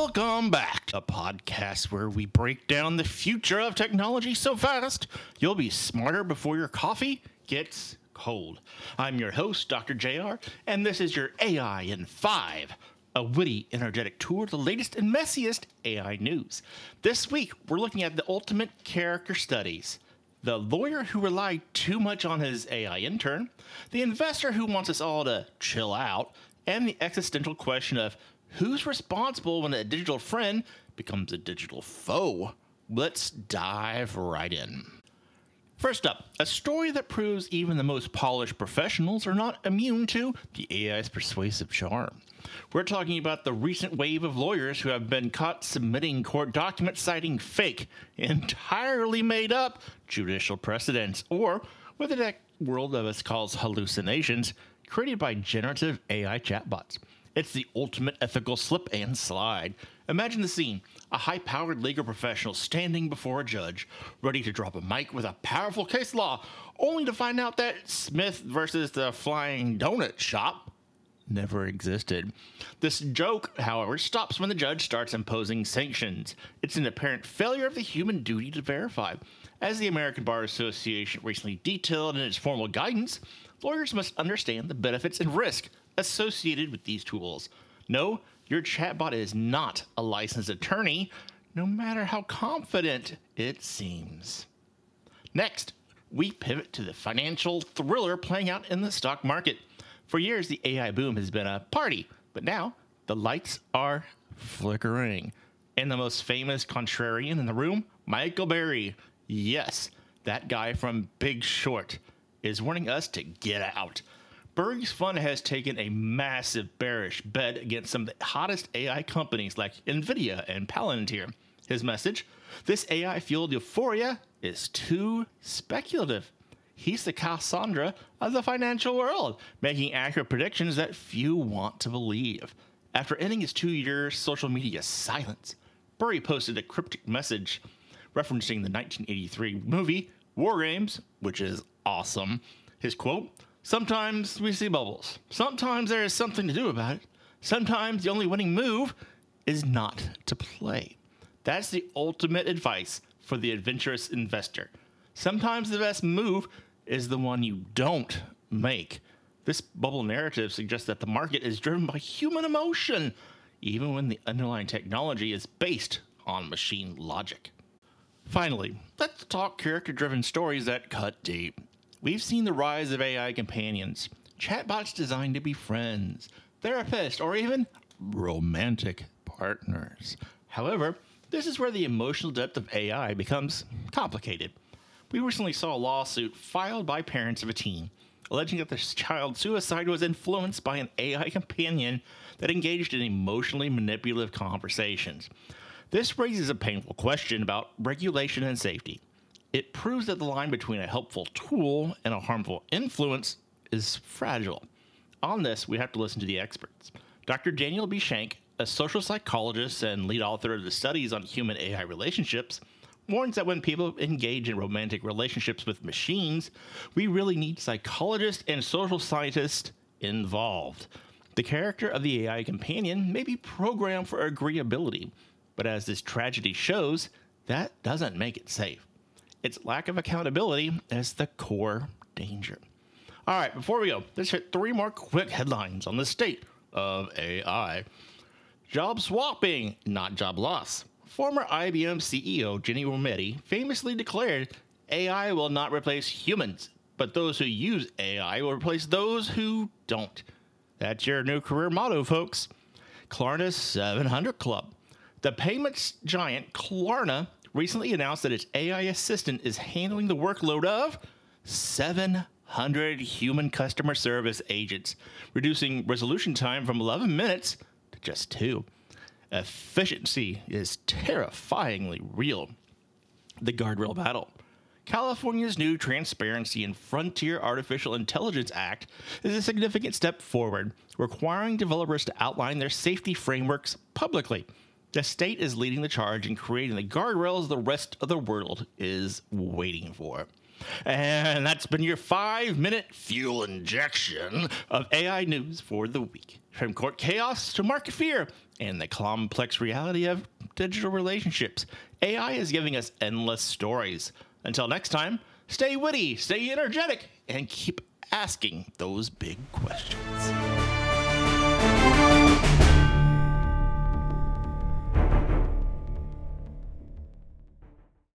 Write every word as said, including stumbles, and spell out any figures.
Welcome back, a podcast where we break down the future of technology so fast you'll be smarter before your coffee gets cold. I'm your host, Doctor J R, and this is your A I in five, a witty, energetic tour of the latest and messiest A I news. This week, we're looking at the ultimate character studies. The lawyer who relied too much on his A I intern, the investor who wants us all to chill out, and the existential question of who's responsible when a digital friend becomes a digital foe? Let's dive right in. First up, a story that proves even the most polished professionals are not immune to the A I's persuasive charm. We're talking about the recent wave of lawyers who have been caught submitting court documents citing fake, entirely made up judicial precedents, or what the tech world of us calls hallucinations, created by generative A I chatbots. It's the ultimate ethical slip and slide. Imagine the scene. A high-powered legal professional standing before a judge, ready to drop a mic with a powerful case law, only to find out that Smith versus the Flying Donut Shop never existed. This joke, however, stops when the judge starts imposing sanctions. It's an apparent failure of the human duty to verify. As the American Bar Association recently detailed in its formal guidance, lawyers must understand the benefits and risk associated with these tools. No, your chatbot is not a licensed attorney, no matter how confident it seems. Next, we pivot to the financial thriller playing out in the stock market. For years, the A I boom has been a party, but now the lights are flickering. And the most famous contrarian in the room, Michael Burry. Yes, that guy from Big Short is warning us to get out. Burry's fund has taken a massive bearish bet against some of the hottest A I companies like NVIDIA and Palantir. His message: this A I-fueled euphoria is too speculative. He's the Cassandra of the financial world, making accurate predictions that few want to believe. After ending his two-year social media silence, Burry posted a cryptic message referencing the nineteen eighty-three movie War Games, which is awesome. His quote: sometimes we see bubbles. Sometimes there is something to do about it. Sometimes the only winning move is not to play. That's the ultimate advice for the adventurous investor. Sometimes the best move is the one you don't make. This bubble narrative suggests that the market is driven by human emotion, even when the underlying technology is based on machine logic. Finally, let's talk character-driven stories that cut deep. We've seen the rise of A I companions, chatbots designed to be friends, therapists, or even romantic partners. However, this is where the emotional depth of A I becomes complicated. We recently saw a lawsuit filed by parents of a teen, alleging that their child's suicide was influenced by an A I companion that engaged in emotionally manipulative conversations. This raises a painful question about regulation and safety. It proves that the line between a helpful tool and a harmful influence is fragile. On this, we have to listen to the experts. Doctor Daniel B. Shank, a social psychologist and lead author of the studies on human A I relationships, warns that when people engage in romantic relationships with machines, we really need psychologists and social scientists involved. The character of the A I companion may be programmed for agreeability, but as this tragedy shows, that doesn't make it safe. Its lack of accountability is the core danger. All right, before we go, let's hit three more quick headlines on the state of A I. Job swapping, not job loss. Former I B M C E O Ginni Rometty famously declared, A I will not replace humans, but those who use A I will replace those who don't. That's your new career motto, folks. Klarna's seven hundred Club. The payments giant Klarna recently announced that its A I assistant is handling the workload of seven hundred human customer service agents, reducing resolution time from eleven minutes to just two. Efficiency is terrifyingly real. The guardrail battle. California's new Transparency and Frontier Artificial Intelligence Act is a significant step forward, requiring developers to outline their safety frameworks publicly. The state is leading the charge in creating the guardrails the rest of the world is waiting for. And that's been your five-minute fuel injection of A I news for the week. From court chaos to market fear and the complex reality of digital relationships, A I is giving us endless stories. Until next time, stay witty, stay energetic, and keep asking those big questions.